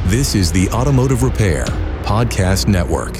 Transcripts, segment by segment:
This is the Automotive Repair Podcast Network.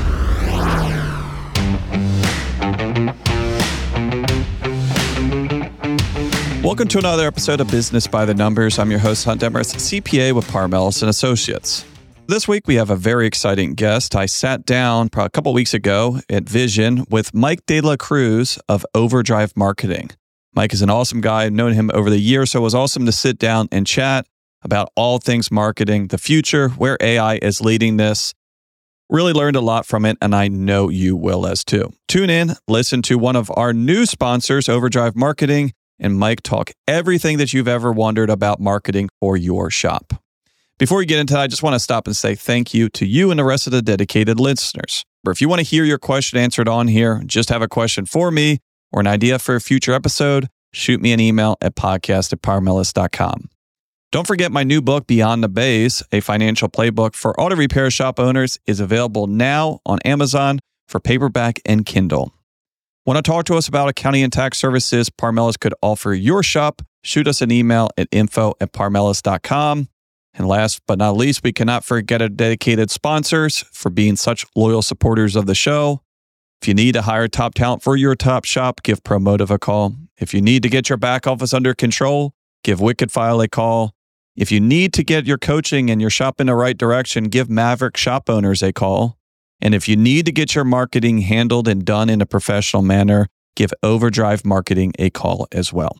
Welcome to another episode of Business by the Numbers. I'm your host, Hunt Demarest, CPA with Parmelis & Associates. This week, we have a very exciting guest. I sat down a couple weeks ago at Vision with Mike De La Cruz of Overdrive Marketing. Mike is an awesome guy. I've known him over the years, so it was awesome to sit down and chat about all things marketing, the future, where AI is leading this. Really learned a lot from it, and I know you will as too. Tune in, listen to one of our new sponsors, Overdrive Marketing, and Mike talk everything that you've ever wondered about marketing for your shop. Before we get into that, I just want to stop and say thank you to you and the rest of the dedicated listeners. Or if you want to hear your question answered on here, just have a question for me or an idea for a future episode, shoot me an email at podcast@parmelis.com. Don't forget my new book, Beyond the Bays, a financial playbook for auto repair shop owners, is available now on Amazon for paperback and Kindle. Want to talk to us about accounting and tax services Parmelis could offer your shop? Shoot us an email at info@parmelis.com. And last but not least, we cannot forget our dedicated sponsors for being such loyal supporters of the show. If you need to hire top talent for your top shop, give Promotive a call. If you need to get your back office under control, give Wickedfile a call. If you need to get your coaching and your shop in the right direction, give Maverick Shop Owners a call. And if you need to get your marketing handled and done in a professional manner, give Overdrive Marketing a call as well.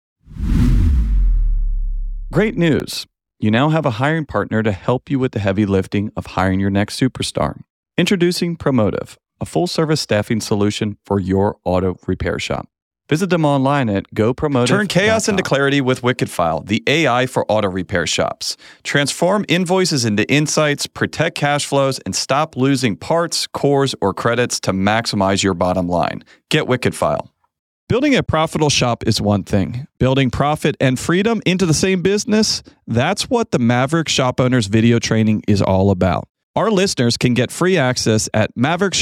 Great news. You now have a hiring partner to help you with the heavy lifting of hiring your next superstar. Introducing Promotive, a full-service staffing solution for your auto repair shop. Visit them online at GoPromotive.com. Turn chaos into clarity with Wickedfile, the AI for auto repair shops. Transform invoices into insights, protect cash flows, and stop losing parts, cores, or credits to maximize your bottom line. Get Wickedfile. Building a profitable shop is one thing. Building profit and freedom into the same business, that's what the Maverick Shop Owners video training is all about. Our listeners can get free access at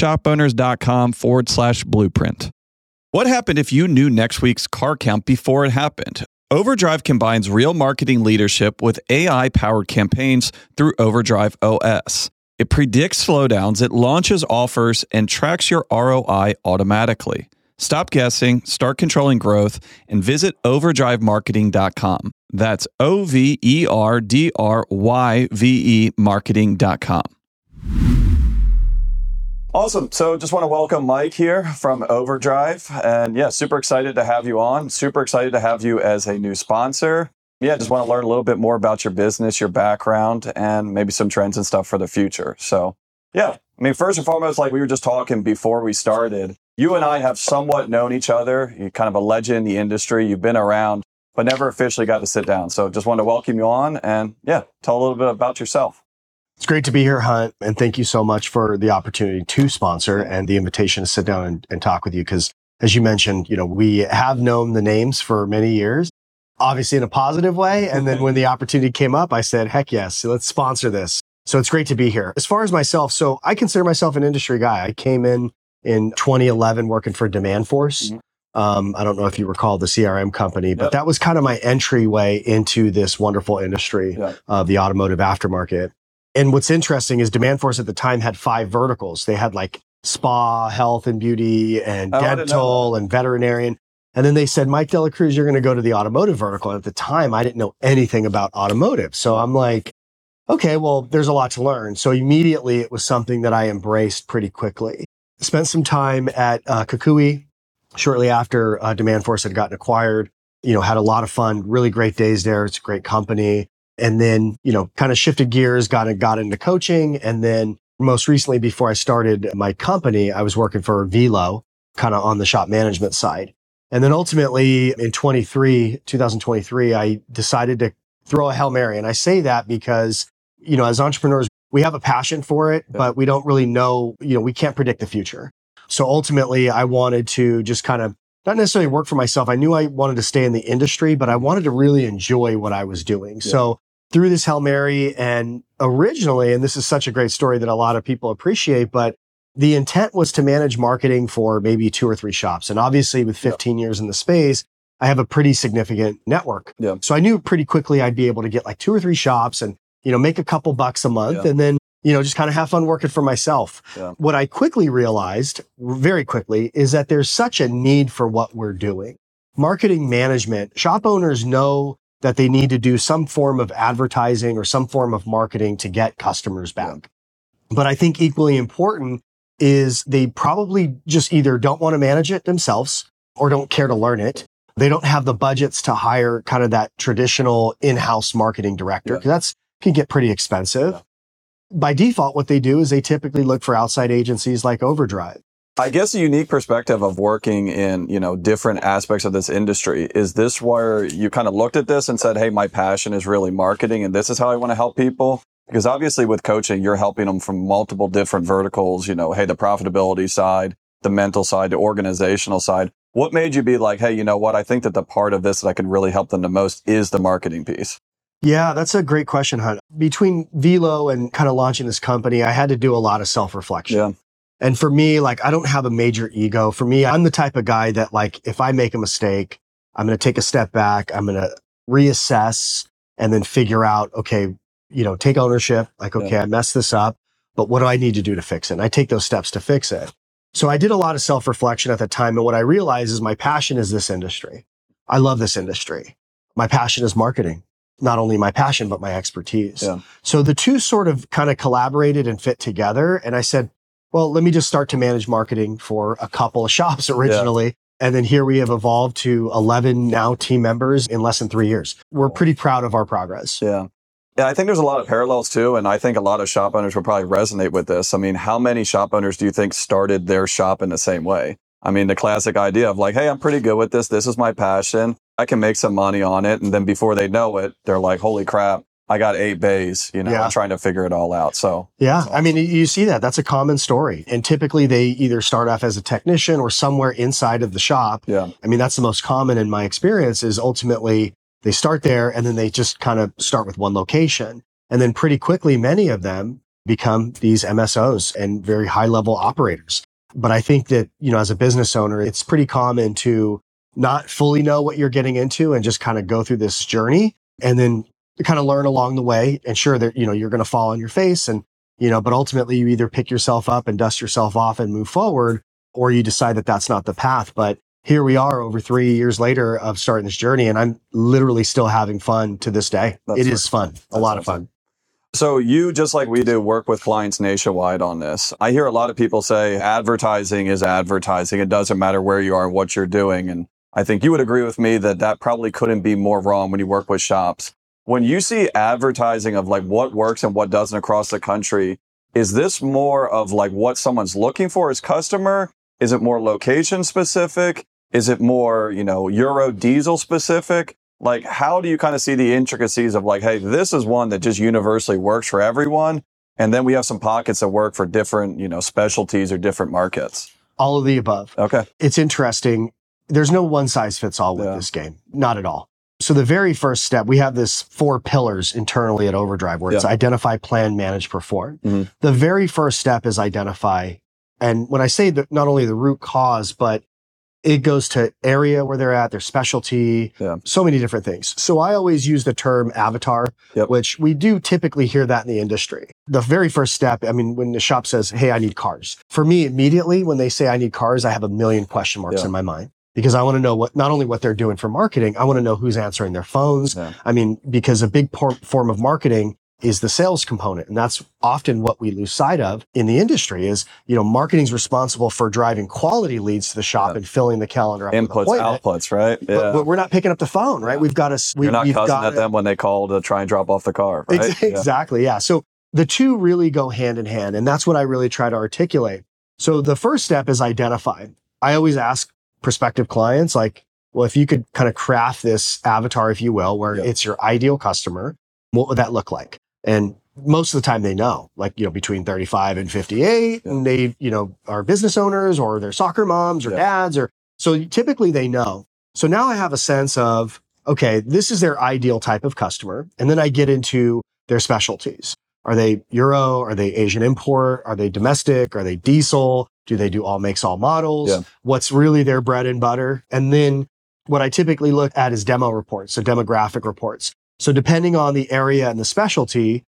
maverickshopowners.com/blueprint. What happened if you knew next week's car count before it happened? Overdrive combines real marketing leadership with AI-powered campaigns through Overdrive OS. It predicts slowdowns, it launches offers, and tracks your ROI automatically. Stop guessing, start controlling growth, and visit overdrivemarketing.com. That's OVERDRYVE marketing.com. Awesome. So just want to welcome Mike here from Overdrive. And yeah, super excited to have you on. Super excited to have you as a new sponsor. Yeah, just want to learn a little bit more about your business, your background, and maybe some trends and stuff for the future. So yeah, I mean, first and foremost, like we were just talking before we started, you and I have somewhat known each other. You're kind of a legend in the industry. You've been around, but never officially got to sit down. So just wanted to welcome you on and yeah, tell a little bit about yourself. It's great to be here, Hunt, and thank you so much for the opportunity to sponsor and the invitation to sit down and talk with you. Because as you mentioned, we have known the names for many years, obviously in a positive way. And then when the opportunity came up, I said, heck yes, let's sponsor this. So it's great to be here. As far as myself, so I consider myself an industry guy. I came in 2011 working for Demandforce. Mm-hmm. I don't know if you recall the CRM company, but that was kind of my entryway into this wonderful industry of the automotive aftermarket. And what's interesting is Demandforce at the time had 5 verticals. They had like spa, health and beauty, and dental and veterinarian. And then they said, Mike De La Cruz, you're going to go to the automotive vertical. And at the time, I didn't know anything about automotive. So I'm like, okay, well, there's a lot to learn. So immediately it was something that I embraced pretty quickly. Spent some time at Kukui shortly after Demandforce had gotten acquired. Had a lot of fun, really great days there. It's a great company. And then, kind of shifted gears, got into coaching. And then most recently, before I started my company, I was working for Velo, kind of on the shop management side. And then ultimately in 2023, I decided to throw a Hail Mary. And I say that because, as entrepreneurs, we have a passion for it, but we don't really know, we can't predict the future. So ultimately, I wanted to just kind of not necessarily work for myself. I knew I wanted to stay in the industry, but I wanted to really enjoy what I was doing. Yeah. So through this Hail Mary, and originally, and this is such a great story that a lot of people appreciate, but the intent was to manage marketing for maybe 2 or 3 shops. And obviously with 15 years in the space, I have a pretty significant network. Yeah. So I knew pretty quickly I'd be able to get like 2 or 3 shops and make a couple bucks a month and then, just kind of have fun working for myself. Yeah. What I quickly realized, very quickly, is that there's such a need for what we're doing. Marketing management, shop owners know that they need to do some form of advertising or some form of marketing to get customers back. But I think equally important is they probably just either don't want to manage it themselves or don't care to learn it. They don't have the budgets to hire kind of that traditional in-house marketing director because that can get pretty expensive. Yeah. By default, what they do is they typically look for outside agencies like Overdrive. I guess a unique perspective of working in, different aspects of this industry. Is this where you kind of looked at this and said, hey, my passion is really marketing and this is how I want to help people? Because obviously with coaching, you're helping them from multiple different verticals, hey, the profitability side, the mental side, the organizational side. What made you be like, hey, you know what? I think that the part of this that I can really help them the most is the marketing piece. Yeah, that's a great question, Hunt. Between Velo and kind of launching this company, I had to do a lot of self-reflection. Yeah. And for me, I don't have a major ego. For me, I'm the type of guy that if I make a mistake, I'm going to take a step back. I'm going to reassess and then figure out, okay, take ownership. I messed this up, but what do I need to do to fix it? And I take those steps to fix it. So I did a lot of self-reflection at the time. And what I realized is my passion is this industry. I love this industry. My passion is marketing. Not only my passion, but my expertise. Yeah. So the two sort of kind of collaborated and fit together. And I said, well, let me just start to manage marketing for a couple of shops originally. Yeah. And then here we have evolved to 11 now team members in less than 3 years. We're pretty proud of our progress. Yeah. Yeah, I think there's a lot of parallels too. And I think a lot of shop owners will probably resonate with this. I mean, how many shop owners do you think started their shop in the same way? I mean, the classic idea of hey, I'm pretty good with this. This is my passion. I can make some money on it. And then before they know it, they're like, holy crap, I got 8 bays, I'm trying to figure it all out. So yeah, awesome. I mean, you see that. That's a common story. And typically they either start off as a technician or somewhere inside of the shop. Yeah. I mean, that's the most common in my experience is ultimately they start there and then they just kind of start with one location. And then pretty quickly, many of them become these MSOs and very high level operators. But I think that, as a business owner, it's pretty common to not fully know what you're getting into and just kind of go through this journey and then kind of learn along the way. And sure that, you're going to fall on your face and, but ultimately you either pick yourself up and dust yourself off and move forward, or you decide that that's not the path. But here we are over 3 years later of starting this journey and I'm literally still having fun to this day. It is fun, a lot of fun. So you, just like we do, work with clients nationwide on this. I hear a lot of people say advertising is advertising. It doesn't matter where you are and what you're doing. And I think you would agree with me that probably couldn't be more wrong when you work with shops. When you see advertising of what works and what doesn't across the country, is this more of what someone's looking for as customer? Is it more location specific? Is it more, Euro diesel specific? How do you kind of see the intricacies of hey, this is one that just universally works for everyone. And then we have some pockets that work for different, specialties or different markets. All of the above. Okay. It's interesting. There's no one size fits all with this game. Not at all. So the very first step, we have this 4 pillars internally at Overdrive where it's identify, plan, manage, perform. Mm-hmm. The very first step is identify. And when I say that, not only the root cause, but it goes to area where they're at, their specialty, so many different things. So I always use the term avatar, which we do typically hear that in the industry. The very first step, I mean, when the shop says, hey, I need cars. For me, immediately, when they say I need cars, I have a million question marks in my mind because I want to know not only what they're doing for marketing, I want to know who's answering their phones. Yeah. I mean, because a big form of marketing is the sales component. And that's often what we lose sight of in the industry is, marketing's responsible for driving quality leads to the shop and filling the calendar up. Inputs, outputs, right? Yeah. But we're not picking up the phone, right? We've got to, you're not cussing at them when they call to try and drop off the car, right? Exactly. Yeah. So the two really go hand in hand. And that's what I really try to articulate. So the first step is identify. I always ask prospective clients, well, if you could kind of craft this avatar, if you will, where it's your ideal customer, what would that look like? And most of the time they know, between 35 and 58, and they, are business owners or they're soccer moms or dads, so typically they know. So now I have a sense of, okay, this is their ideal type of customer. And then I get into their specialties. Are they Euro? Are they Asian import? Are they domestic? Are they diesel? Do they do all makes, all models? Yeah. What's really their bread and butter? And then what I typically look at is demo reports, so demographic reports. So depending on the area and the specialty,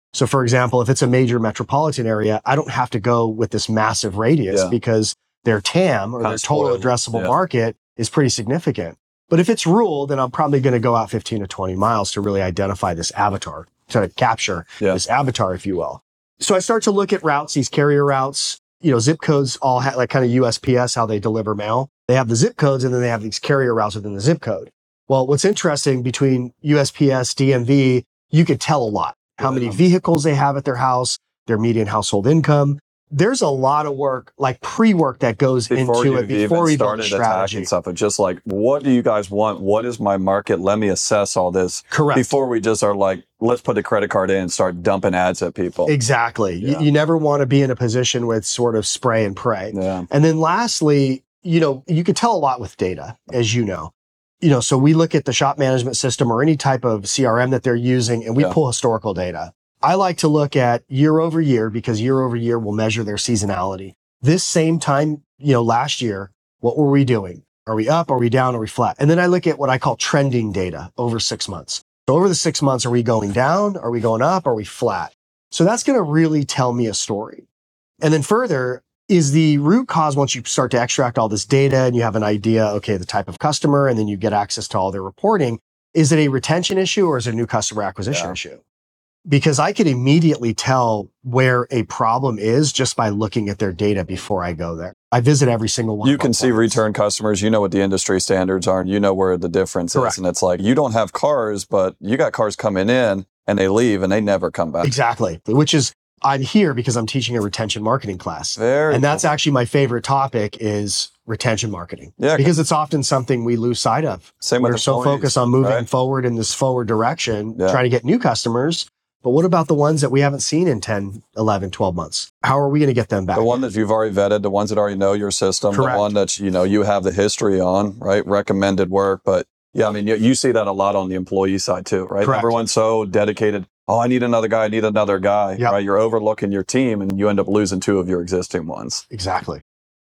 So for example, if it's a major metropolitan area, I don't have to go with this massive radius because their TAM or their total addressable market is pretty significant. But if it's rural, then I'm probably going to go out 15 to 20 miles to really identify this avatar, to capture this avatar, if you will. So I start to look at routes, these carrier routes. Zip codes all have like kind of USPS, how they deliver mail. They have the zip codes and then they have these carrier routes within the zip code. Well, what's interesting between USPS, DMV, you could tell a lot. How many vehicles they have at their house, their median household income. There's a lot of work, like pre-work that goes into it before we build a strategy. And stuff. It's just like, what do you guys want? What is my market? Let me assess all this. Correct. Before we just are like, let's put the credit card in and start dumping ads at people. Exactly. Yeah. You never want to be in a position with sort of spray and pray. Yeah. And then lastly, you can tell a lot with data, as you know. So we look at the shop management system or any type of CRM that they're using and we pull historical data. I like to look at year over year because year over year will measure their seasonality. This same time, last year, what were we doing? Are we up? Are we down? Are we flat? And then I look at what I call trending data over 6 months. So over the 6 months, are we going down? Are we going up? Are we flat? So that's going to really tell me a story. And then further, is the root cause once you start to extract all this data and you have an idea, okay, the type of customer, and then you get access to all their reporting, is it a retention issue or is it a new customer acquisition issue? Because I could immediately tell where a problem is just by looking at their data before I go there. I visit every single one. You can see return customers. You know what the industry standards are. And you know where the difference is. And it's like, you don't have cars, but you got cars coming in and they leave and they never come back. Exactly. Which is, I'm here because I'm teaching a retention marketing class. And that's actually my favorite topic is retention marketing. Yeah. Because it's often something we lose sight of. We're so focused on moving forward in this forward direction, trying to get new customers. But what about the ones that we haven't seen in 10, 11, 12 months? How are we going to get them back? The one that you've already vetted, the ones that already know your system, the one that, you have the history on, right? Recommended work. But yeah, I mean, you see that a lot on the employee side too, right? Correct. Everyone's so dedicated. Oh, I need another guy. Right? You're overlooking your team and you end up losing two of your existing ones. Exactly.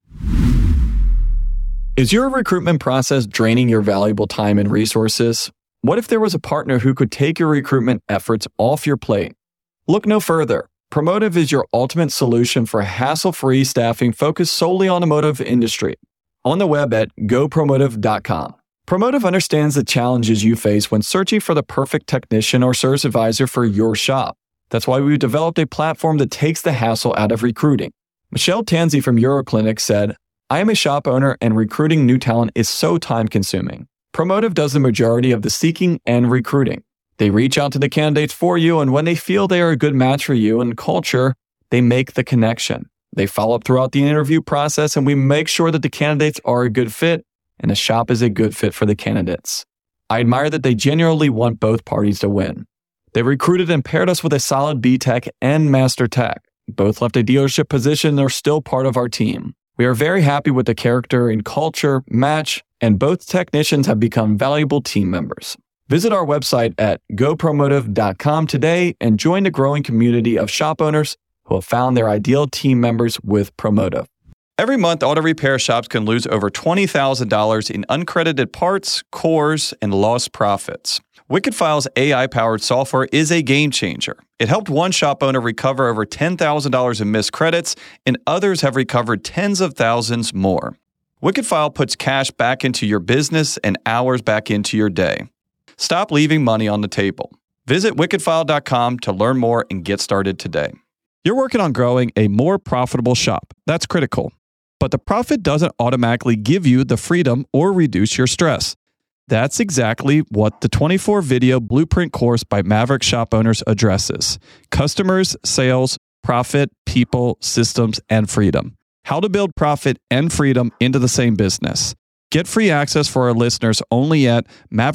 Is your recruitment process draining your valuable time and resources? What if there was a partner who could take your recruitment efforts off your plate? Look no further. Promotive is your ultimate solution for hassle-free staffing focused solely on the automotive industry. On the web at gopromotive.com. Promotive understands the challenges you face when searching for the perfect technician or service advisor for your shop. That's why we've developed a platform that takes the hassle out of recruiting. Michelle Tanzi from Euroclinic said, I am a shop owner and recruiting new talent is so time-consuming. Promotive does the majority of the seeking and recruiting. They reach out to the candidates for you, and when they feel they are a good match for you and culture, they make the connection. They follow up throughout the interview process, and we make sure that the candidates are a good fit and the shop is a good fit for the candidates. I admire that they genuinely want both parties to win. They recruited and paired us with a solid B-Tech and Master Tech. Both left a dealership position and are still part of our team. We are very happy with the character and culture match, and both technicians have become valuable team members. Visit our website at gopromotive.com today and join the growing community of shop owners who have found their ideal team members with Promotive. Every month, auto repair shops can lose over $20,000 in uncredited parts, cores, and lost profits. WickedFile's AI-powered software is a game changer. It helped one shop owner recover over $10,000 in missed credits, and others have recovered tens of thousands more. WickedFile puts cash back into your business and hours back into your day. Stop leaving money on the table. Visit wickedfile.com to learn more and get started today. You're working on growing a more profitable shop. That's critical. But the profit doesn't automatically give you the freedom or reduce your stress. That's exactly what the 24-video Blueprint course by Maverick Shop Owners addresses. Customers, sales, profit, people, systems, and freedom. How to build profit and freedom into the same business. Get free access for our listeners only at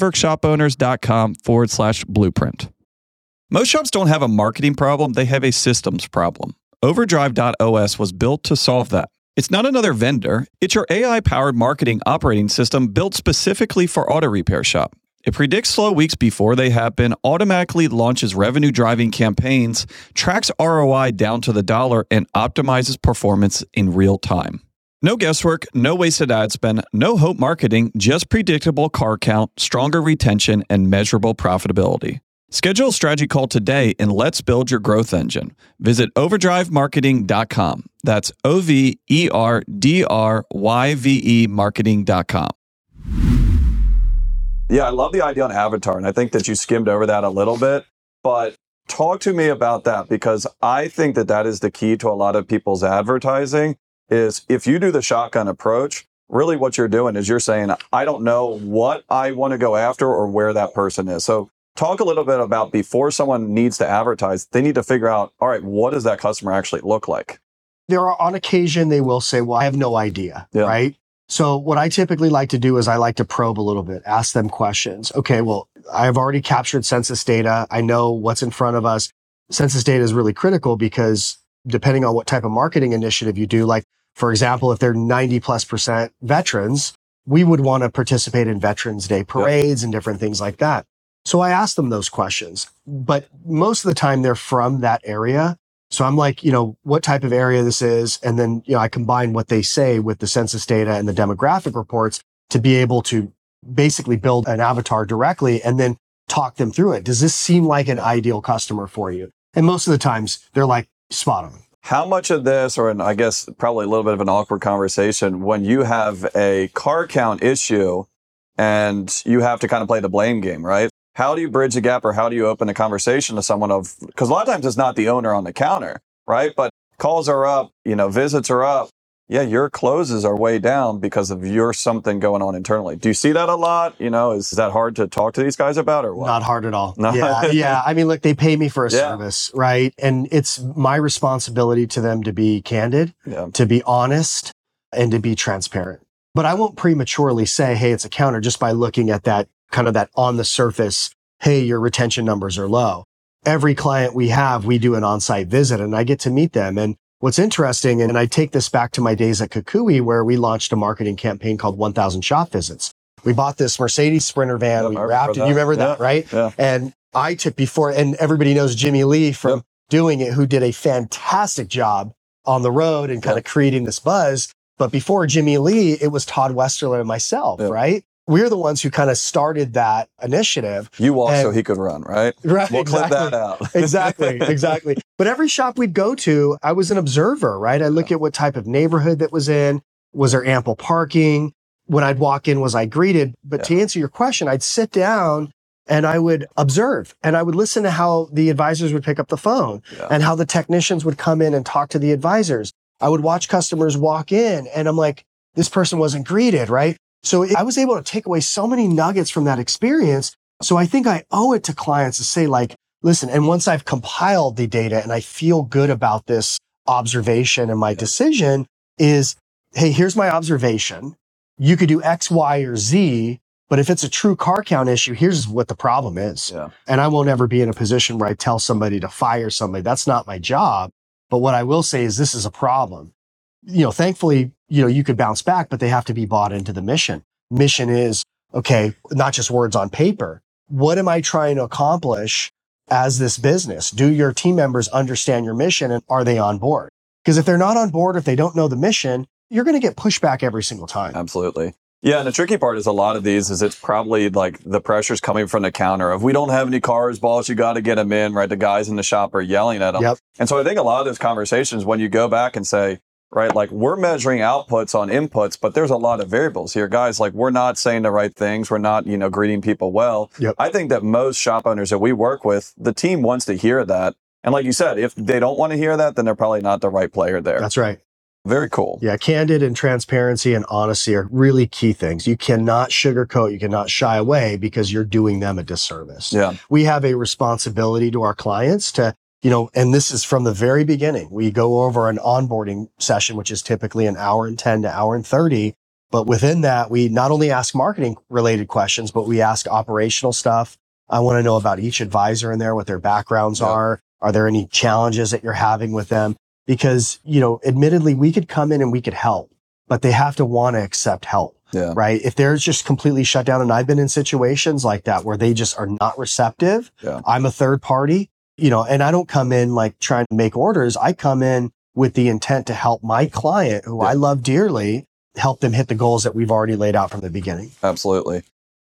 maverickshopowners.com/blueprint. Most shops don't have a marketing problem, they have a systems problem. Overdrive.os was built to solve that. It's not another vendor, it's your AI-powered marketing operating system built specifically for auto repair shop. It predicts slow weeks before they happen, automatically launches revenue-driving campaigns, tracks ROI down to the dollar, and optimizes performance in real time. No guesswork, no wasted ad spend, no hope marketing, just predictable car count, stronger retention, and measurable profitability. Schedule a strategy call today and let's build your growth engine. Visit overdrivemarketing.com. That's OVERDRYVE marketing.com. Yeah, I love the idea on Avatar, and I think that you skimmed over that a little bit, but talk to me about that, because I think that that is the key to a lot of people's advertising is if you do the shotgun approach, really what you're doing is you're saying, I don't know what I want to go after or where that person is. So talk a little bit about before someone needs to advertise, they need to figure out, all right, what does that customer actually look like? There are on occasion, they will say, well, I have no idea, right? So what I typically like to do is I like to probe a little bit, ask them questions. Okay, well, I've already captured census data. I know what's in front of us. Census data is really critical because depending on what type of marketing initiative you do, like, for example, if they're 90+% veterans, we would want to participate in Veterans Day parades and different things like that. So I ask them those questions, but most of the time they're from that area. So I'm like, what type of area this is. And then, I combine what they say with the census data and the demographic reports to be able to basically build an avatar directly and then talk them through it. Does this seem like an ideal customer for you? And most of the times they're like, spot on. How much of this, or I guess probably a little bit of an awkward conversation, when you have a car count issue and you have to kind of play the blame game, right? How do you bridge the gap, or how do you open a conversation to someone because a lot of times it's not the owner on the counter, right? But calls are up, visits are up. Yeah, your closes are way down because of your something going on internally. Do you see that a lot? Is that hard to talk to these guys about or what? Not hard at all. No? Yeah. I mean, look, they pay me for a service, right? And it's my responsibility to them to be candid, to be honest, and to be transparent. But I won't prematurely say, hey, it's a counter just by looking at that kind of that on the surface, hey, your retention numbers are low. Every client we have, we do an on-site visit and I get to meet them. And what's interesting, and I take this back to my days at Kukui, where we launched a marketing campaign called 1,000 shop visits. We bought this Mercedes Sprinter van. We wrapped it. You remember that, right? Yeah. And I took and everybody knows Jimmy Lee from doing it, who did a fantastic job on the road and kind of creating this buzz. But before Jimmy Lee, it was Todd Westerler and myself, right? We're the ones who kind of started that initiative. You walked so he could run, right? Right. We'll clip that out. Exactly. But every shop we'd go to, I was an observer, right? I look at what type of neighborhood that was in. Was there ample parking? When I'd walk in, was I greeted? But to answer your question, I'd sit down and I would observe and I would listen to how the advisors would pick up the phone and how the technicians would come in and talk to the advisors. I would watch customers walk in and I'm like, this person wasn't greeted, right? So I was able to take away so many nuggets from that experience. So I think I owe it to clients to say like, listen, and once I've compiled the data and I feel good about this observation and my decision is, hey, here's my observation. You could do X, Y, or Z, but if it's a true car count issue, here's what the problem is. Yeah. And I won't ever be in a position where I tell somebody to fire somebody. That's not my job. But what I will say is this is a problem. Thankfully, you could bounce back, but they have to be bought into the mission. Mission is, okay, not just words on paper. What am I trying to accomplish as this business? Do your team members understand your mission and are they on board? Because if they're not on board, if they don't know the mission, you're going to get pushback every single time. Absolutely. Yeah. And the tricky part is a lot of these is it's probably like the pressure's coming from the counter of we don't have any cars, boss, you got to get them in, right? The guys in the shop are yelling at them. Yep. And so I think a lot of those conversations, when you go back and say, right, like we're measuring outputs on inputs, but there's a lot of variables here, guys. Like we're not saying the right things. We're not, greeting people well. Yep. I think that most shop owners that we work with, the team wants to hear that. And like you said, if they don't want to hear that, then they're probably not the right player there. That's right. Very cool. Yeah. Candid and transparency and honesty are really key things. You cannot sugarcoat. You cannot shy away because you're doing them a disservice. Yeah. We have a responsibility to our clients to, and this is from the very beginning. We go over an onboarding session, which is typically an hour and 10 to hour and 30. But within that, we not only ask marketing related questions, but we ask operational stuff. I want to know about each advisor in there, what their backgrounds are. Are there any challenges that you're having with them? Because, admittedly, we could come in and we could help, but they have to want to accept help, right? If they're just completely shut down, and I've been in situations like that where they just are not receptive. Yeah. I'm a third party, and I don't come in like trying to make orders. I come in with the intent to help my client, who I love dearly, help them hit the goals that we've already laid out from the beginning. Absolutely.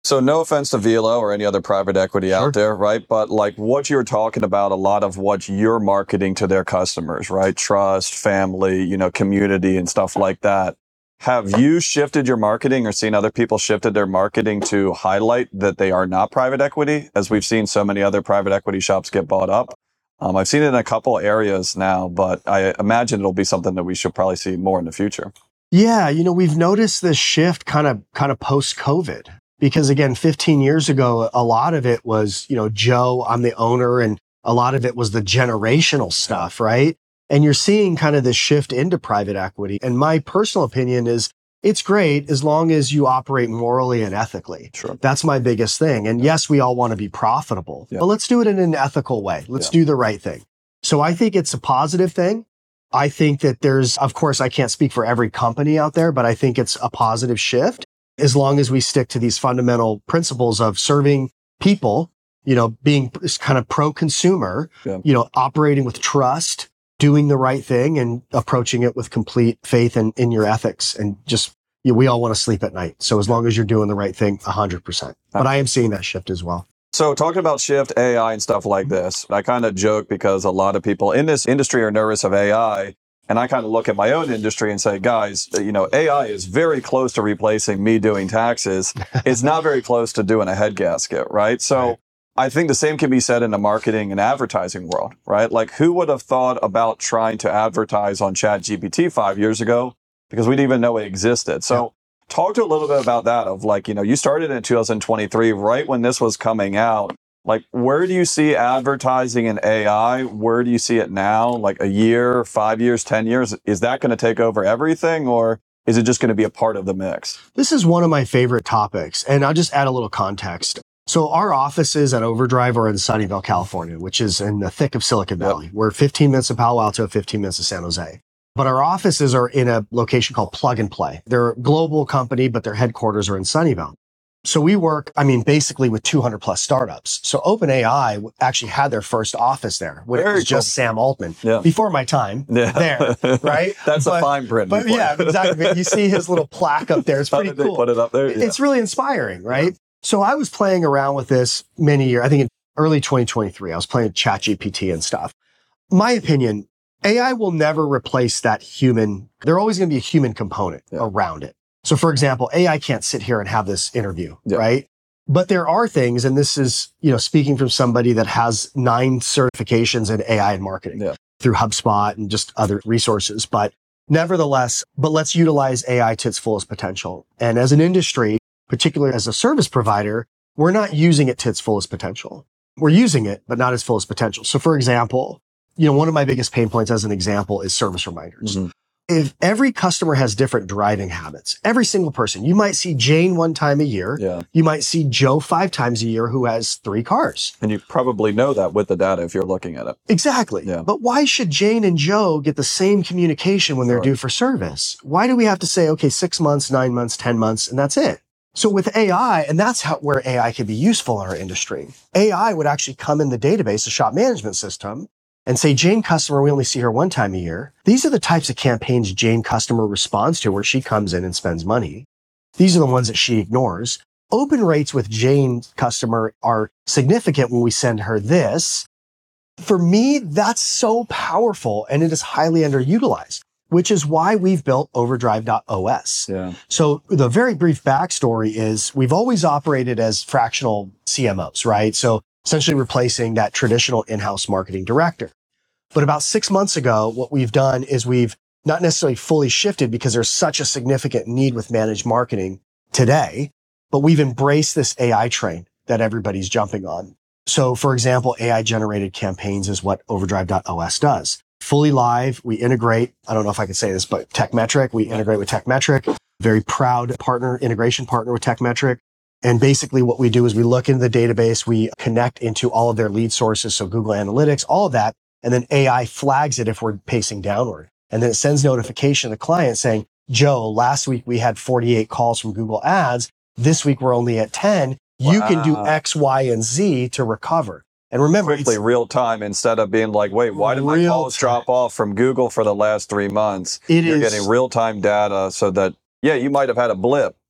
So no offense to Velo or any other private equity out there, right? But like what you're talking about, a lot of what you're marketing to their customers, right? Trust, family, community and stuff like that. Have you shifted your marketing or seen other people shifted their marketing to highlight that they are not private equity, as we've seen so many other private equity shops get bought up? I've seen it in a couple areas now, but I imagine it'll be something that we should probably see more in the future. Yeah, we've noticed this shift kind of post-COVID. Because again, 15 years ago, a lot of it was, Joe, I'm the owner, and a lot of it was the generational stuff, right? And you're seeing kind of this shift into private equity. And my personal opinion is it's great as long as you operate morally and ethically. Sure. That's my biggest thing. And yes, we all want to be profitable, but let's do it in an ethical way. Let's do the right thing. So I think it's a positive thing. I think that of course, I can't speak for every company out there, but I think it's a positive shift. As long as we stick to these fundamental principles of serving people, being kind of pro-consumer, operating with trust, doing the right thing and approaching it with complete faith in your ethics. And just, we all want to sleep at night. So as long as you're doing the right thing, 100%. But I am seeing that shift as well. So talking about shift, AI and stuff like this, I kind of joke because a lot of people in this industry are nervous of AI. And I kind of look at my own industry and say, guys, AI is very close to replacing me doing taxes. It's not very close to doing a head gasket, right? So I think the same can be said in the marketing and advertising world, right? Like who would have thought about trying to advertise on ChatGPT 5 years ago? Because we didn't even know it existed. So talk to a little bit about that of like, you started in 2023, right when this was coming out. Like, where do you see advertising in AI? Where do you see it now? Like a year, 5 years, 10 years? Is that going to take over everything or is it just going to be a part of the mix? This is one of my favorite topics. And I'll just add a little context. So our offices at Overdrive are in Sunnyvale, California, which is in the thick of Silicon Valley. We're 15 minutes of Palo Alto, 15 minutes of San Jose. But our offices are in a location called Plug and Play. They're a global company, but their headquarters are in Sunnyvale. So we work, basically with 200 plus startups. So OpenAI actually had their first office there when it was just Sam Altman before my time there, right? That's a fine print. But yeah, exactly. You see his little plaque up there. It's pretty cool. They put it up there. Yeah. It's really inspiring, right? Yeah. So I was playing around with this many years. I think in early 2023, I was playing ChatGPT and stuff. My opinion, AI will never replace that human. There's always going to be a human component around it. So for example, AI can't sit here and have this interview, right? But there are things, and this is, speaking from somebody that has 9 certifications in AI and marketing through HubSpot and just other resources. But nevertheless, let's utilize AI to its fullest potential. And as an industry, particularly as a service provider, we're not using it to its fullest potential. We're using it, but not its fullest potential. So for example, one of my biggest pain points as an example is service reminders. Mm-hmm. If every customer has different driving habits, every single person, you might see Jane 1 time a year. Yeah. You might see Joe 5 times a year who has 3 cars. And you probably know that with the data if you're looking at it. Exactly. Yeah. But why should Jane and Joe get the same communication when they're due for service? Why do we have to say, okay, 6 months, 9 months, 10 months, and that's it? So with AI, and that's where AI can be useful in our industry, AI would actually come in the database, the shop management system, and say, Jane customer, we only see her 1 time a year. These are the types of campaigns Jane customer responds to where she comes in and spends money. These are the ones that she ignores. Open rates with Jane customer are significant when we send her this. For me, that's so powerful and it is highly underutilized, which is why we've built Overdrive.os. Yeah. So the very brief backstory is we've always operated as fractional CMOs, right? So essentially replacing that traditional in-house marketing director. But about 6 months ago, what we've done is we've not necessarily fully shifted because there's such a significant need with managed marketing today, but we've embraced this AI train that everybody's jumping on. So for example, AI generated campaigns is what Overdrive.os does. Fully live, we integrate, I don't know if I can say this, but Techmetric, we integrate with Techmetric, very proud integration partner with Techmetric. And basically what we do is we look into the database, we connect into all of their lead sources, so Google Analytics, all of that, and then AI flags it if we're pacing downward. And then it sends notification to the client saying, Joe, last week we had 48 calls from Google Ads. This week we're only at 10. Wow. You can do X, Y, and Z to recover. And remember, quickly, real time, instead of being like, wait, why did my calls drop off from Google for the last 3 months? You're getting real time data so that, you might have had a blip,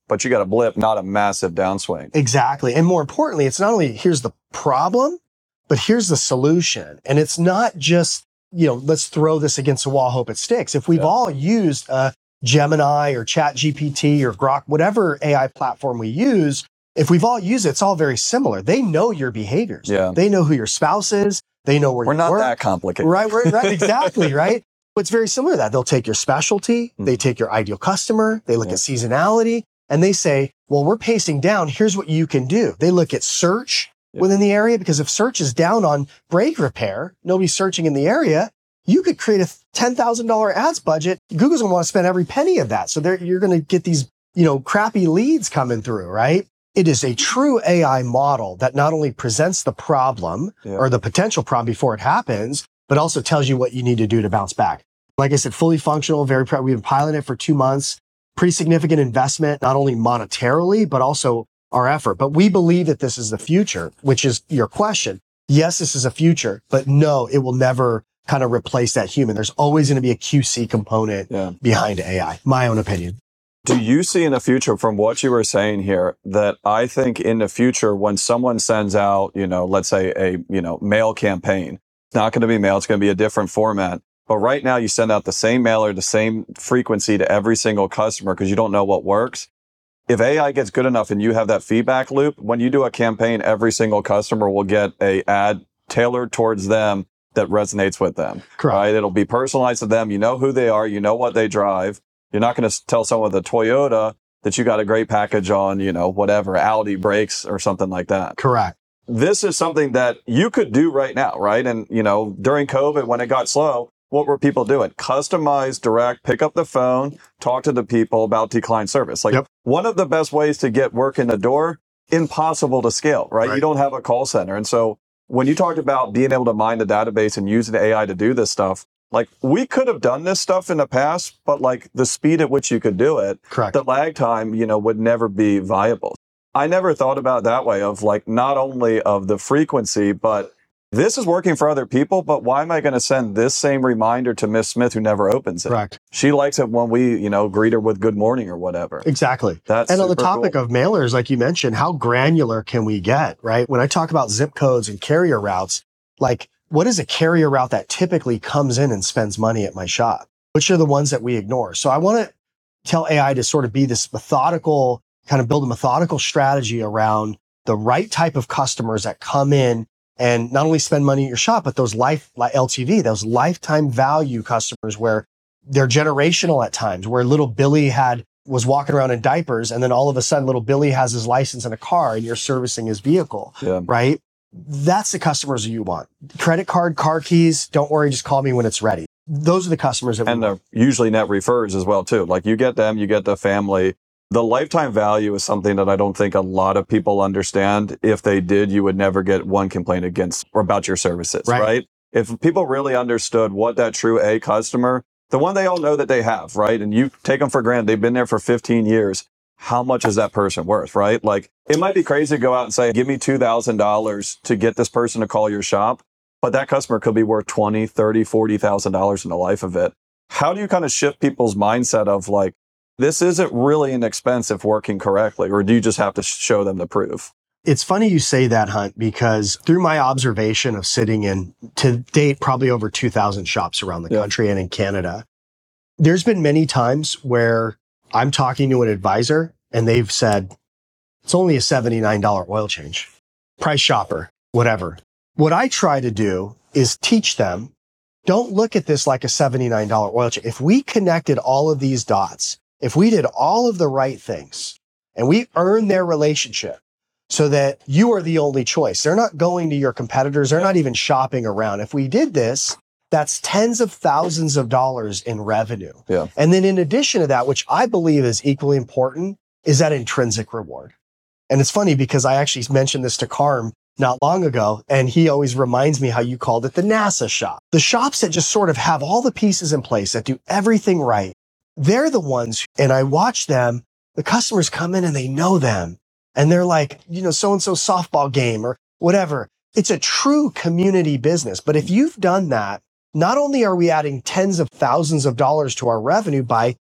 but you got a blip, not a massive downswing. Exactly. And more importantly, it's not only here's the problem, but here's the solution. And it's not just, let's throw this against the wall, hope it sticks. If we've all used Gemini or ChatGPT or Grok, whatever AI platform we use, if we've all used it, it's all very similar. They know your behaviors. Yeah. They know who your spouse is. They know where We're you not work. that complicated. Right, exactly, right? It's very similar to that. They'll take your specialty, they take your ideal customer, they look at seasonality, and they say, well, we're pacing down. Here's what you can do. They look at search within the area, because if search is down on brake repair, nobody's searching in the area, you could create a $10,000 ads budget. Google's going to want to spend every penny of that. So you're going to get these, crappy leads coming through, right? It is a true AI model that not only presents the problem or the potential problem before it happens, but also tells you what you need to do to bounce back. Like I said, fully functional, we've been piloting it for 2 months, pretty significant investment, not only monetarily, but also our effort. But we believe that this is the future, which is your question. Yes, this is a future, but no, it will never kind of replace that human. There's always going to be a QC component behind AI, my own opinion. Do you see in the future, from what you were saying here, that I think in the future, when someone sends out, let's say a, mail campaign, it's not going to be mail, it's going to be a different format. But right now you send out the same mailer, the same frequency to every single customer because you don't know what works. If AI gets good enough and you have that feedback loop, when you do a campaign, every single customer will get a ad tailored towards them that resonates with them. Correct. Right? It'll be personalized to them. You know who they are. You know what they drive. You're not going to tell someone with a Toyota that you got a great package on, whatever, Audi brakes or something like that. Correct. This is something that you could do right now, right? And, during COVID, when it got slow, what were people doing? Customize, direct, pick up the phone, talk to the people about decline service. One of the best ways to get work in the door, impossible to scale, right? You don't have a call center. And so when you talked about being able to mine the database and using AI to do this stuff, we could have done this stuff in the past, but the speed at which you could do it, the lag time, would never be viable. I never thought about it that way of not only of the frequency, but this is working for other people, but why am I going to send this same reminder to Miss Smith who never opens it? Correct. She likes it when we, greet her with good morning or whatever. Exactly. And on the topic of mailers, like you mentioned, how granular can we get, right? When I talk about zip codes and carrier routes, what is a carrier route that typically comes in and spends money at my shop? Which are the ones that we ignore? So I want to tell AI to sort of be this methodical, kind of build a methodical strategy around the right type of customers that come in and not only spend money at your shop, but those LTV, those lifetime value customers where they're generational at times, where little Billy was walking around in diapers. And then all of a sudden, little Billy has his license in a car and you're servicing his vehicle, right? That's the customers you want. Credit card, car keys. Don't worry. Just call me when it's ready. Those are the customers that we want. And usually net refers as well, too. You get them, you get the family. The lifetime value is something that I don't think a lot of people understand. If they did, you would never get one complaint against or about your services, right? If people really understood what that true A customer, the one they all know that they have, right? And you take them for granted. They've been there for 15 years. How much is that person worth, right? It might be crazy to go out and say, give me $2,000 to get this person to call your shop. But that customer could be worth $20,000, $30,000, $40,000 in the life of it. How do you kind of shift people's mindset of this isn't really an expense if working correctly, or do you just have to show them the proof? It's funny you say that, Hunt, because through my observation of sitting in, to date, probably over 2,000 shops around the country and in Canada, there's been many times where I'm talking to an advisor and they've said, it's only a $79 oil change. Price shopper, whatever. What I try to do is teach them, don't look at this like a $79 oil change. If we connected all of these dots, if we did all of the right things and we earn their relationship so that you are the only choice, they're not going to your competitors. They're not even shopping around. If we did this, that's tens of thousands of dollars in revenue. Yeah. And then in addition to that, which I believe is equally important, is that intrinsic reward. And it's funny because I actually mentioned this to Carm not long ago, and he always reminds me how you called it the NASA shop. The shops that just sort of have all the pieces in place, that do everything right, they're the ones, and I watch them, the customers come in and they know them. And they're like, so-and-so softball game or whatever. It's a true community business. But if you've done that, not only are we adding tens of thousands of dollars to our revenue by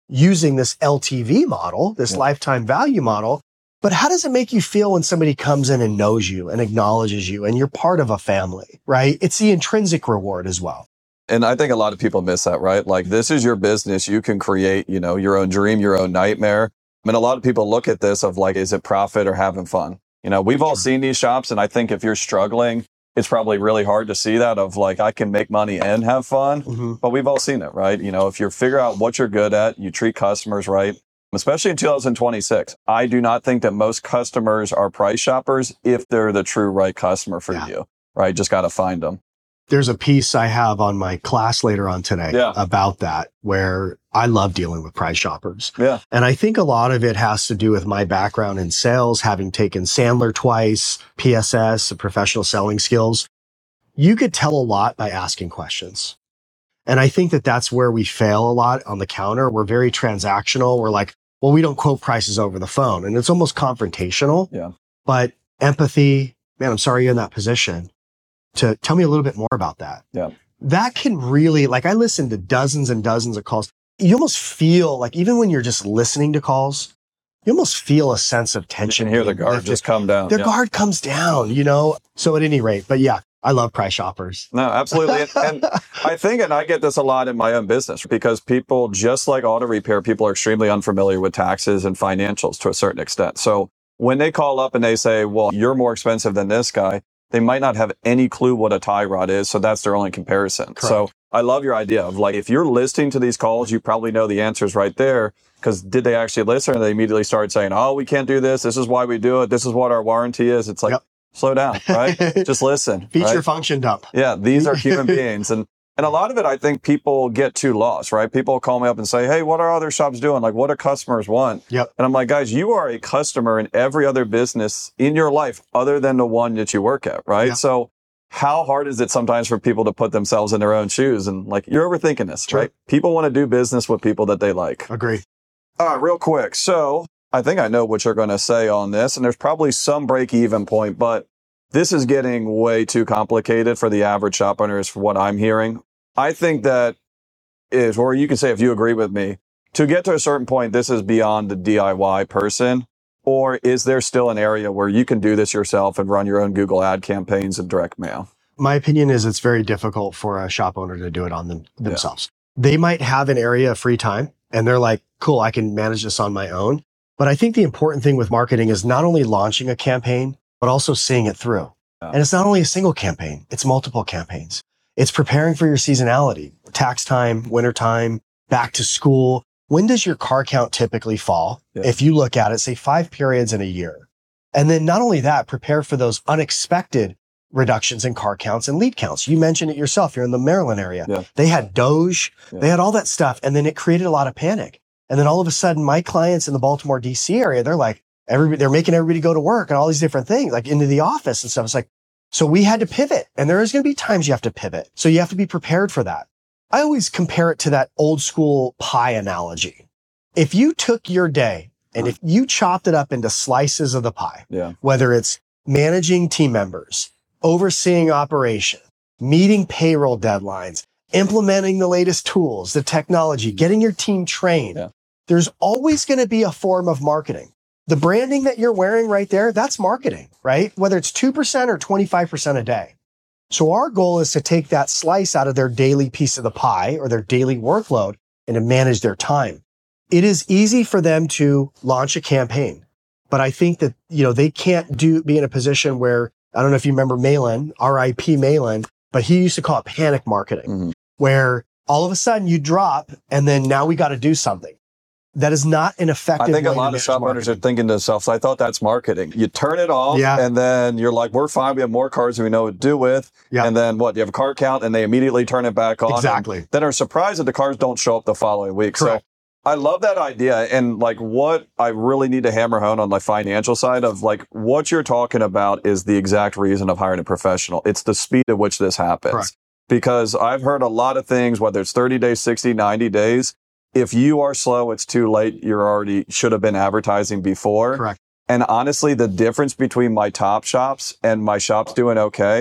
using this LTV model, this lifetime value model. But how does it make you feel when somebody comes in and knows you and acknowledges you and you're part of a family, right? It's the intrinsic reward as well. And I think a lot of people miss that, right? Like, this is your business. You can create, your own dream, your own nightmare. I mean, a lot of people look at this of like, is it profit or having fun? We've all seen these shops. And I think if you're struggling, it's probably really hard to see that of like, I can make money and have fun. Mm-hmm. But we've all seen it, right? If you figure out what you're good at, you treat customers right, especially in 2026. I do not think that most customers are price shoppers if they're the true right customer for you, right? Just got to find them. There's a piece I have on my class later on today about that, where I love dealing with price shoppers. Yeah. And I think a lot of it has to do with my background in sales, having taken Sandler twice, PSS, professional selling skills. You could tell a lot by asking questions. And I think that that's where we fail a lot on the counter. We're very transactional. We're like, well, we don't quote prices over the phone. And it's almost confrontational. Yeah. But empathy, man, I'm sorry you're in that position. To tell me a little bit more about that. Yeah. That can really, like, I listened to dozens and dozens of calls. You almost feel like, even when you're just listening to calls, you almost feel a sense of tension. You can hear the guard just come down. Their guard comes down, So at any rate, but yeah, I love price shoppers. No, absolutely. And I think, and I get this a lot in my own business, because people, just like auto repair, people are extremely unfamiliar with taxes and financials to a certain extent. So when they call up and they say, well, you're more expensive than this guy, they might not have any clue what a tie rod is. So that's their only comparison. Correct. So I love your idea of like, if you're listening to these calls, you probably know the answers right there. Because did they actually listen? Or they immediately started saying, oh, we can't do this. This is why we do it. This is what our warranty is. It's like, slow down, right? Just listen. Feature function dump. Yeah, these are human beings. And a lot of it, I think people get too lost, right? People call me up and say, hey, what are other shops doing? Like, what do customers want? Yep. And I'm like, guys, you are a customer in every other business in your life other than the one that you work at, right? Yep. So how hard is it sometimes for people to put themselves in their own shoes? And like, you're overthinking this, sure. Right? People want to do business with people that they like. Agree. All right, real quick. So I think I know what you're going to say on this, and there's probably some break-even point, but this is getting way too complicated for the average shop owner, is for what I'm hearing. I think that is, or you can say if you agree with me, to get to a certain point, this is beyond the DIY person, or is there still an area where you can do this yourself and run your own Google ad campaigns and direct mail? My opinion is it's very difficult for a shop owner to do it on themselves. Yeah. They might have an area of free time and they're like, cool, I can manage this on my own. But I think the important thing with marketing is not only launching a campaign, but also seeing it through. Yeah. And it's not only a single campaign, it's multiple campaigns. It's preparing for your seasonality, tax time, winter time, back to school. When does your car count typically fall? Yeah. If you look at it, say 5 periods in a year. And then not only that, prepare for those unexpected reductions in car counts and lead counts. You mentioned it yourself. You're in the Maryland area. Yeah. They had Doge. Yeah. They had all that stuff. And then it created a lot of panic. And then all of a sudden, my clients in the Baltimore, DC area, they're like, they're making everybody go to work and all these different things, like into the office and stuff. It's like, so we had to pivot, and there is going to be times you have to pivot. So you have to be prepared for that. I always compare it to that old school pie analogy. If you took your day and if you chopped it up into slices of the pie, whether it's managing team members, overseeing operation, meeting payroll deadlines, implementing the latest tools, the technology, getting your team trained, there's always going to be a form of marketing. The branding that you're wearing right there, that's marketing, right? Whether it's 2% or 25% a day. So our goal is to take that slice out of their daily piece of the pie or their daily workload and to manage their time. It is easy for them to launch a campaign, but I think that, they can't be in a position where, I don't know if you remember Malin, RIP Malin, but he used to call it panic marketing, where all of a sudden you drop and then now we got to do something. That is not an effective way. I think a lot of shop owners are thinking to themselves, I thought that's marketing. You turn it off and then you're like, we're fine. We have more cars than we know what to do with. Yeah. And then what? You have a car count and they immediately turn it back on. Exactly. Then are surprised that the cars don't show up the following week. Correct. So I love that idea. And like what I really need to hammer home on the financial side of like what you're talking about is the exact reason of hiring a professional. It's the speed at which this happens. Correct. Because I've heard a lot of things, whether it's 30 days, 60, 90 days. If you are slow, it's too late. You already should have been advertising before. Correct. And honestly, the difference between my top shops and my shops doing okay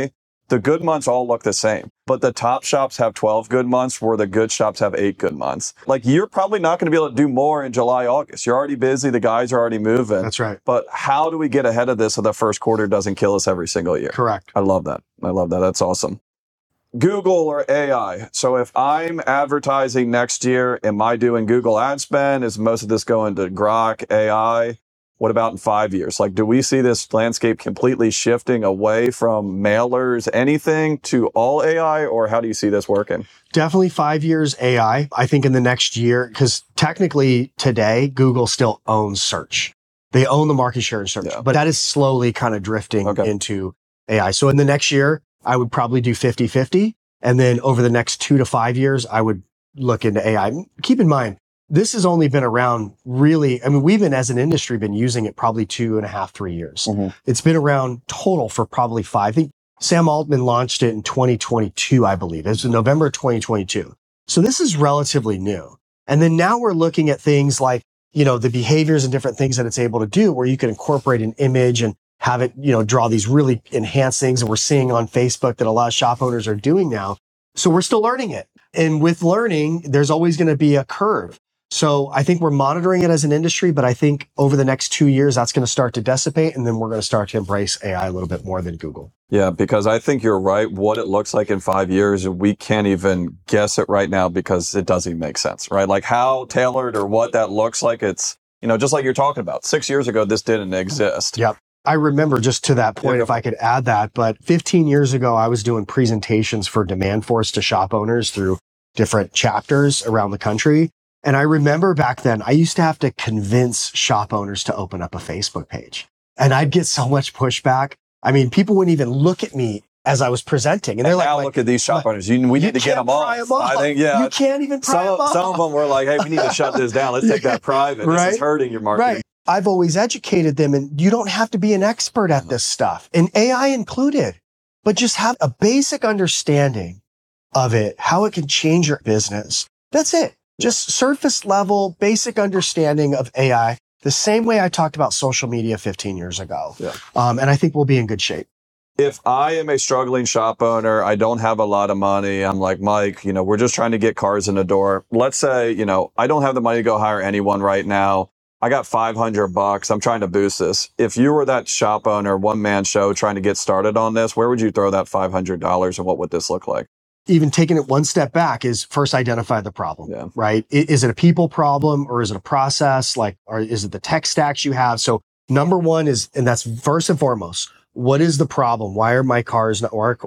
the good months all look the same, but the top shops have 12 good months where the good shops have 8 good months. Like, you're probably not going to be able to do more in July, August. You're already busy. The guys are already moving. That's right. But how do we get ahead of this so the first quarter doesn't kill us every single year? Correct. I love that. That's awesome. Google or AI. So if I'm advertising next year, am I doing Google ad spend? Is most of this going to Grok, AI? What about in 5 years? Like, do we see this landscape completely shifting away from mailers, anything, to all AI, or how do you see this working? Definitely 5 years AI. I think in the next year, because technically today, Google still owns search. They own the market share in search, but that is slowly kind of drifting into AI. So in the next year, I would probably do 50-50. And then over the next 2 to 5 years, I would look into AI. Keep in mind, this has only been around really, I mean, we've been as an industry been using it probably 2.5, 3 years. It's been around total for probably 5. I think Sam Altman launched it in 2022, I believe. It was in November 2022. So this is relatively new. And then now we're looking at things like, the behaviors and different things that it's able to do where you can incorporate an image and have it, draw these really enhanced things. And we're seeing on Facebook that a lot of shop owners are doing now. So we're still learning it. And with learning, there's always going to be a curve. So I think we're monitoring it as an industry, but I think over the next 2 years, that's going to start to dissipate. And then we're going to start to embrace AI a little bit more than Google. Yeah, because I think you're right. What it looks like in 5 years, we can't even guess it right now because it doesn't even make sense, right? Like how tailored or what that looks like. It's, just like you're talking about 6 years ago, this didn't exist. Yep. I remember just to that point, if I could add that, but 15 years ago, I was doing presentations for Demandforce to shop owners through different chapters around the country. And I remember back then, I used to have to convince shop owners to open up a Facebook page. And I'd get so much pushback. I mean, people wouldn't even look at me as I was presenting. And they're like, now look at these shop owners. We need to get them off. I think, you can't even pry them off. Some of them were like, hey, we need to shut this down. Let's take that private. Right? This is hurting your marketing. Right. I've always educated them, and you don't have to be an expert at this stuff, and AI included, but just have a basic understanding of it, how it can change your business. That's it. Just surface level, basic understanding of AI, the same way I talked about social media 15 years ago. Yeah. And I think we'll be in good shape. If I am a struggling shop owner, I don't have a lot of money. I'm like, Mike, we're just trying to get cars in the door. Let's say, I don't have the money to go hire anyone right now. I got $500. I'm trying to boost this. If you were that shop owner, one-man show trying to get started on this, where would you throw that $500 and what would this look like? Even taking it one step back is first identify the problem, right? Is it a people problem or is it a process? Or is it the tech stacks you have? So number one is, and that's first and foremost, what is the problem? Why are cars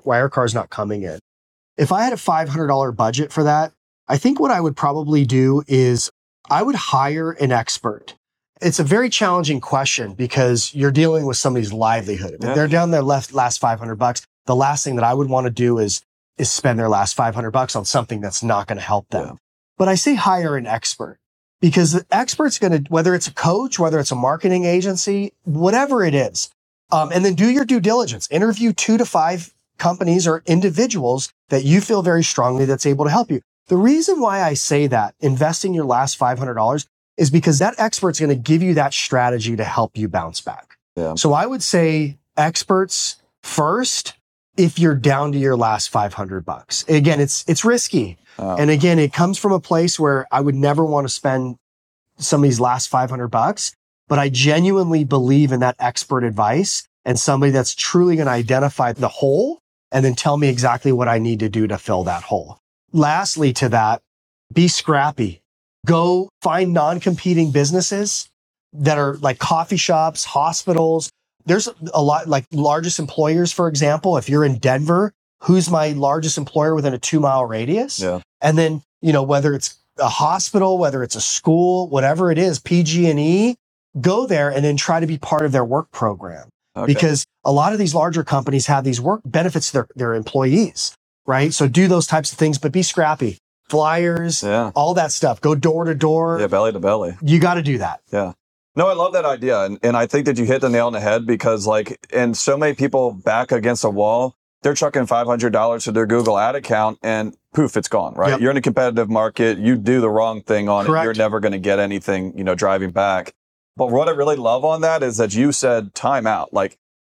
not coming in? If I had a $500 budget for that, I think what I would probably do is I would hire an expert. It's a very challenging question because you're dealing with somebody's livelihood. If they're down their last $500, the last thing that I would want to do is spend their last $500 on something that's not going to help them. Yeah. But I say hire an expert because the expert's going to, whether it's a coach, whether it's a marketing agency, whatever it is, and then do your due diligence. Interview 2 to 5 companies or individuals that you feel very strongly that's able to help you. The reason why I say that investing your last $500 is because that expert's going to give you that strategy to help you bounce back. Yeah. So I would say experts first if you're down to your last $500. Again, it's risky. And again, it comes from a place where I would never want to spend somebody's last $500, but I genuinely believe in that expert advice and somebody that's truly going to identify the hole and then tell me exactly what I need to do to fill that hole. Lastly to that, be scrappy. Go find non-competing businesses that are like coffee shops, hospitals. There's a lot like largest employers, for example. If you're in Denver, who's my largest employer within a 2-mile radius? Yeah. And then, whether it's a hospital, whether it's a school, whatever it is, PG&E, go there and then try to be part of their work program. Okay. Because a lot of these larger companies have these work benefits to their employees, right? So do those types of things, but be scrappy. Flyers, all that stuff. Go door to door. Yeah, belly to belly. You got to do that. Yeah. No, I love that idea. And I think that you hit the nail on the head because and so many people back against a wall, they're chucking $500 to their Google ad account and poof, it's gone, right? Yep. You're in a competitive market. You do the wrong thing on Correct. It. You're never going to get anything, driving back. But what I really love on that is that you said time out.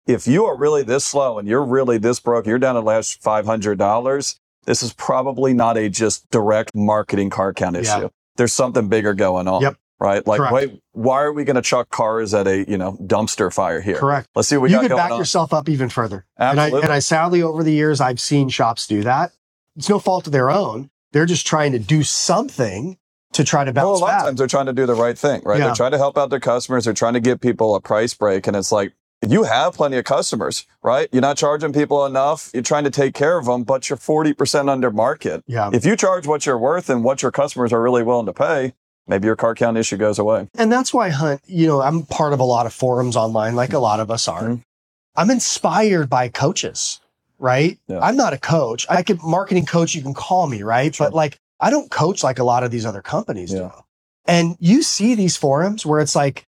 if you are really this slow and you're really this broke, you're down to the last $500, this is probably not a just direct marketing car count issue. Yeah. There's something bigger going on. Yep. Right? Like, Correct. wait, why are we going to chuck cars at a, dumpster fire here? Correct. Let's see what you got could going back on. yourself up even further. Absolutely. And I sadly, over the years, I've seen shops do that. It's no fault of their own. They're just trying to do something to try to bounce a lot back. of times they're trying to do the right thing, right? Yeah. They're trying to help out their customers. They're trying to give people a price break. And it's like, you have plenty of customers, right? You're not charging people enough. You're trying to take care of them, but you're 40% under market. Yeah. If you charge what you're worth and what your customers are really willing to pay, maybe your car count issue goes away. And that's why, Hunt, I'm part of a lot of forums online, like a lot of us are. Mhm. I'm inspired by coaches, right? Yeah. I'm not a coach. I could marketing coach, you can call me, right? Sure. But I don't coach like a lot of these other companies Yeah. do. And you see these forums where it's like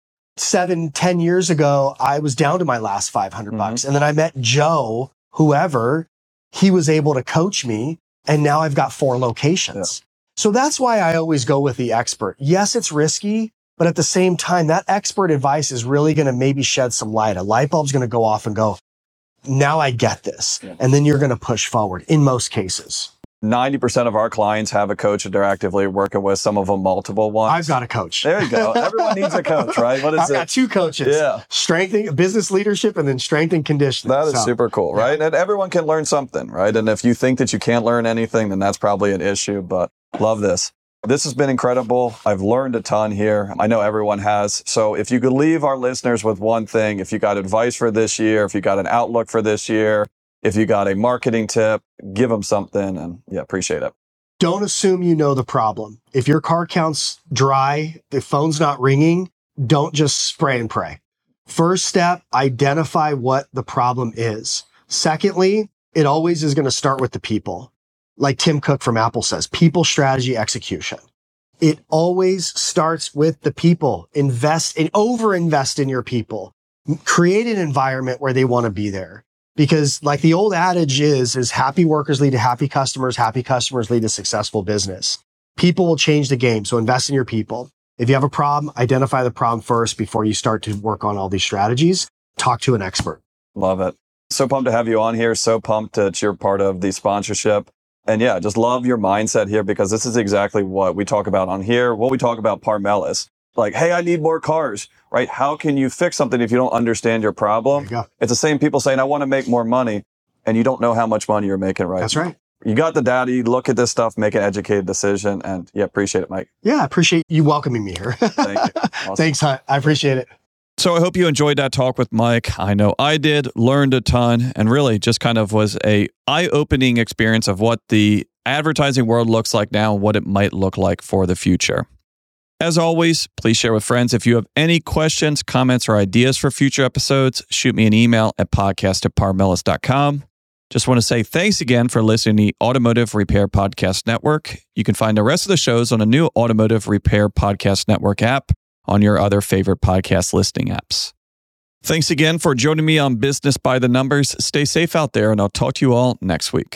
7-10 years ago, I was down to my last 500 bucks. And then I met Joe, whoever, he was able to coach me. And now I've got 4 locations. So that's why I always go with the expert. Yes, it's risky, but at the same time, that expert advice is really going to maybe shed some light. A light bulb's going to go off and go, now I get this. Yeah. And then you're going to push forward in most cases. 90% of our clients have a coach that they're actively working with, some of them multiple ones. I've got a coach. There you go. Everyone needs a coach, right? What is I've it? got 2 coaches. Yeah. Strengthening, business leadership, and then strength and conditioning. That is So, super cool, right? And everyone can learn something, right? And if you think that you can't learn anything, then that's probably an issue, but love this. This has been incredible. I've learned a ton here. I know everyone has. So if you could leave our listeners with one thing, if you got advice for this year, if you got an outlook for this year, if you got a marketing tip, give them something, and appreciate it. Don't assume you know the problem. If your car count's dry, the phone's not ringing, don't just spray and pray. First step, identify what the problem is. Secondly, it always is going to start with the people. Like Tim Cook from Apple says, people, strategy, execution. It always starts with the people. Invest and overinvest in your people. Create an environment where they want to be there. Because like the old adage is happy workers lead to happy customers lead to successful business. People will change the game. So invest in your people. If you have a problem, identify the problem first before you start to work on all these strategies. Talk to an expert. Love it. So pumped to have you on here. So pumped that you're part of the sponsorship. And just love your mindset here, because this is exactly what we talk about on here. What we talk about Parmelis. Like, hey, I need more cars, right? How can you fix something if you don't understand your problem? There you go. It's the same people saying, I want to make more money, and you don't know how much money you're making, right? That's right. You got the data, you look at this stuff, make an educated decision, and appreciate it, Mike. Yeah, I appreciate you welcoming me here. Thank you. Awesome. Thanks, Hunt. I appreciate it. So I hope you enjoyed that talk with Mike. I know I did, learned a ton, and really just kind of was a eye-opening experience of what the advertising world looks like now and what it might look like for the future. As always, please share with friends. If you have any questions, comments, or ideas for future episodes, shoot me an email at podcast@parmelis.com. Just want to say thanks again for listening to the Automotive Repair Podcast Network. You can find the rest of the shows on a new Automotive Repair Podcast Network app on your other favorite podcast listening apps. Thanks again for joining me on Business by the Numbers. Stay safe out there, and I'll talk to you all next week.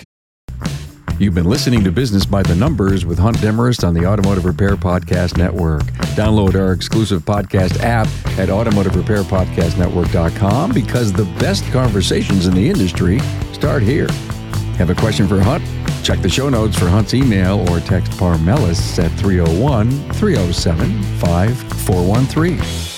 You've been listening to Business by the Numbers with Hunt Demarest on the Automotive Repair Podcast Network. Download our exclusive podcast app at automotiverepairpodcastnetwork.com, because the best conversations in the industry start here. Have a question for Hunt? Check the show notes for Hunt's email or text Parmelis at 301-307-5413.